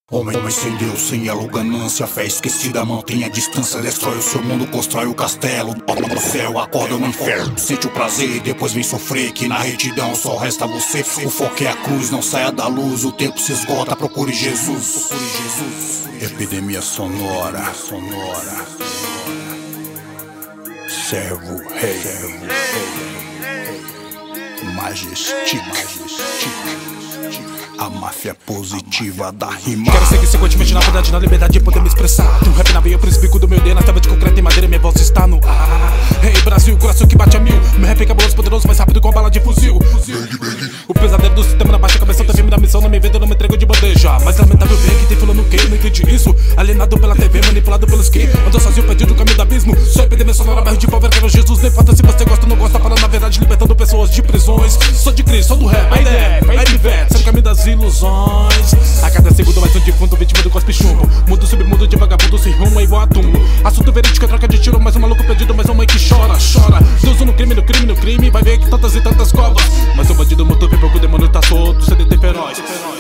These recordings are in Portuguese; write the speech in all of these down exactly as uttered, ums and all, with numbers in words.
Homem, homem sem Deus, sem elo, ganância, fé esquecida, mantém a distância, destrói o seu mundo, constrói o castelo. No céu, acorda no inferno, sente o prazer, depois vem sofrer, que na retidão só resta você. O foco é a cruz, não saia da luz, o tempo se esgota, procure Jesus. Procure Jesus. Epidemia sonora, sonora. Servo, rei, servo, rei. Majestic, majestic. A máfia positiva da rima. Quero seguir sequentemente na verdade, na liberdade de poder me expressar. Tem um rap na veia, por isso bico do meu D. Na tábua de concreto e madeira, minha voz está no ar. Rei hey, Brasil, coração que bate a mil. Meu rap é cabuloso, poderoso, mais rápido com a bala de fuzil. O pesadelo do sistema na baixa cabeça, tá firme da missão. Não me vendo, não me entrego de bandeja. Mas lamentável ver que tem fulano que não entende isso. Alienado pela T V, manipulado pelos que andou sozinho, perdido no caminho do abismo. Sou epidemia sonora, bairro de pobre, quero Jesus. Nem importa se você gosta ou não gosta, falando na verdade, libertando pessoas de prisões. Sou de Cristo, sou do rap, a ideia, vai pivete, sai do caminho das ilusões. A cada segundo mais um defunto, vítima do cospe chumbo. Mundo submundo de vagabundo sem rumo é igual a túmulo. Assunto verídico é troca de tiro, mais um maluco perdido, mais uma mãe que chora, chora. Deus no crime, no crime, no crime, vai ver que tantas e tantas covas. Mas um bandido morto, pouco o demônio tá solto, C D T feroz.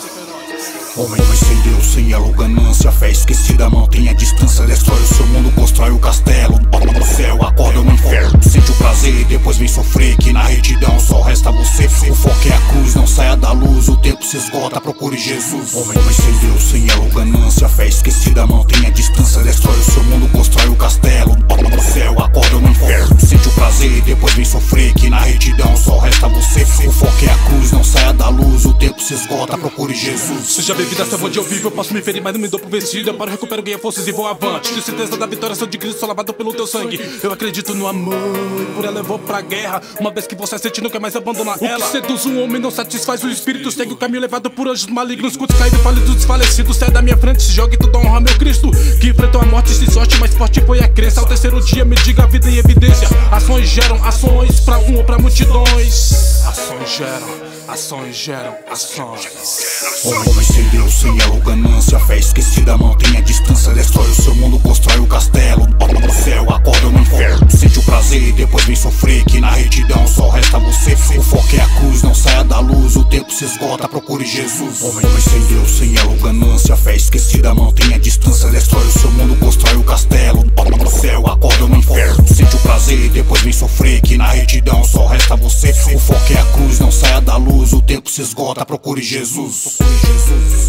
Homem, homem sem Deus, sem elo, ganância, fé esquecida, mantém a distância, destrói o seu mundo, constrói o castelo. No céu, acorda no inferno, sente o prazer, depois vem sofrer, que na retidão só resta você. O foco é a cruz, não saia da luz, o tempo se esgota, procure Jesus. Homem, homem sem Deus, sem elo, ganância, fé esquecida, mantém a distância, destrói o seu mundo, constrói o castelo. No céu, acorda no inferno, sente o prazer, depois vem sofrer, que na retidão só resta você. O foco é a cruz, não saia da luz, o tempo se esgota, procure Jesus. Seja bem-vindo a essa onde eu vivo, eu posso me ferir, mas não me dou por vencido. Eu paro, recupero, ganho forças e vou avante. Tenho certeza da vitória, sou de Cristo, sou lavado pelo teu sangue. Eu acredito no amor, por ela eu vou pra guerra. Uma vez que você sente, não quer mais abandonar ela. O que seduz um homem não satisfaz o espírito. Segue o caminho levado por anjos malignos, cultos caídos, falidos, desfalecidos. Sai da minha frente, se joga e tudo honra meu Cristo, que enfrentou a morte, se sorte, mais forte foi a crença. Ao terceiro dia me diga a vida em evidência. Ações geram ações, pra um ou pra multidões. Ações geram, ações geram ações. Homem sem Deus, sem elo, ganância, fé esquecida, mantém a distância, destrói o seu mundo, constrói o castelo. No céu, acorda no inferno, sente o prazer, depois vem sofrer, que na retidão só resta você. O foco é a cruz, não saia da luz, o tempo se esgota, procure Jesus. Homem, homem sem Deus, sem elo, ganância, fé esquecida, mantém a distância, destrói o seu mundo, constrói o castelo. No céu, acorda no inferno, sente o prazer, depois vem sofrer, que na retidão só resta você. O foco é a cruz, não saia da luz, o tempo se esgota, procure Jesus. Jesus.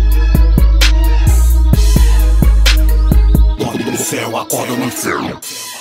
No céu, acorda no inferno.